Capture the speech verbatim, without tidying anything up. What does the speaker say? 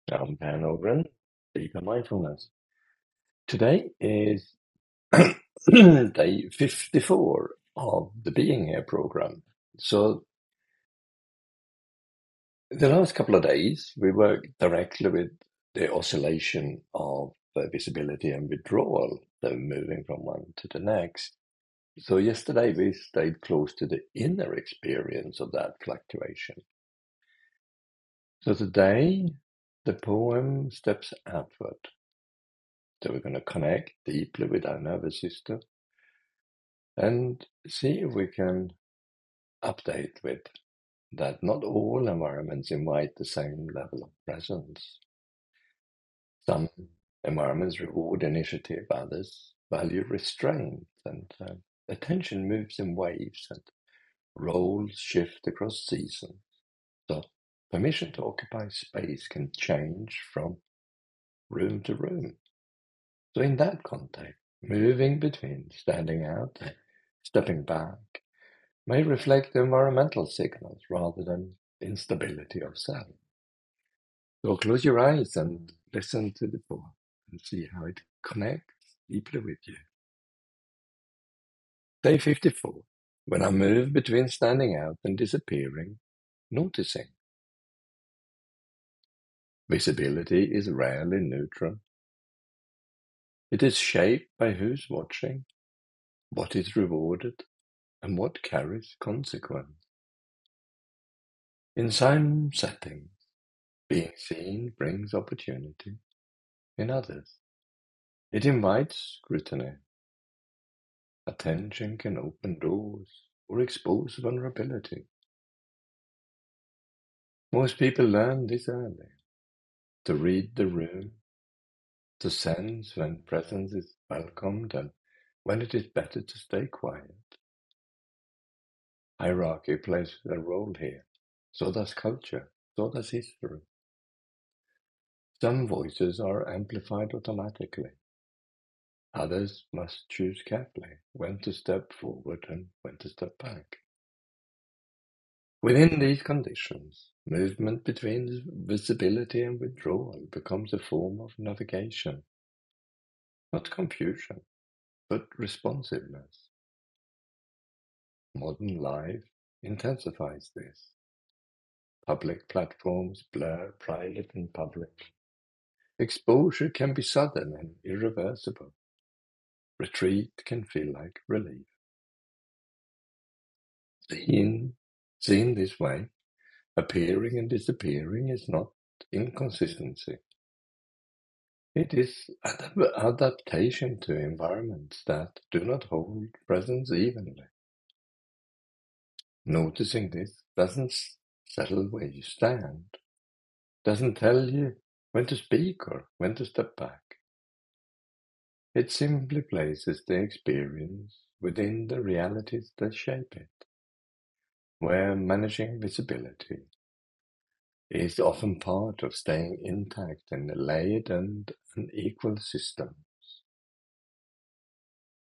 I'm Per Nordgren, Deeper Mindfulness. Today is day fifty-four of the Being Here program. So, the last couple of days, we worked directly with the oscillation of uh, visibility and withdrawal, so moving from one to the next. So, yesterday we stayed close to the inner experience of that fluctuation. So, today, the poem steps outward. So we're going to connect deeply with our nervous system and see if we can update with that not all environments invite the same level of presence. Some environments reward initiative, others value restraint, and uh, attention moves in waves and roles shift across seasons. So permission to occupy space can change from room to room. So in that context, moving between standing out and stepping back may reflect environmental signals rather than instability of self. So close your eyes and listen to the poem and see how it connects deeply with you. Day fifty-four. When I move between standing out and disappearing, noticing. Visibility is rarely neutral. It is shaped by who's watching, what is rewarded, and what carries consequence. In some settings, being seen brings opportunity. In others, it invites scrutiny. Attention can open doors or expose vulnerability. Most people learn this early, to read the room, to sense when presence is welcomed and when it is better to stay quiet. Hierarchy plays a role here. So does culture, so does history. Some voices are amplified automatically. Others must choose carefully when to step forward and when to step back. Within these conditions, movement between visibility and withdrawal becomes a form of navigation. Not confusion, but responsiveness. Modern life intensifies this. Public platforms blur private and public. Exposure can be sudden and irreversible. Retreat can feel like relief. Seen, seen this way, appearing and disappearing is not inconsistency. It is ad- adaptation to environments that do not hold presence evenly. Noticing this doesn't settle where you stand, doesn't tell you when to speak or when to step back. It simply places the experience within the realities that shape it, where managing visibility is often part of staying intact in a layered and unequal system.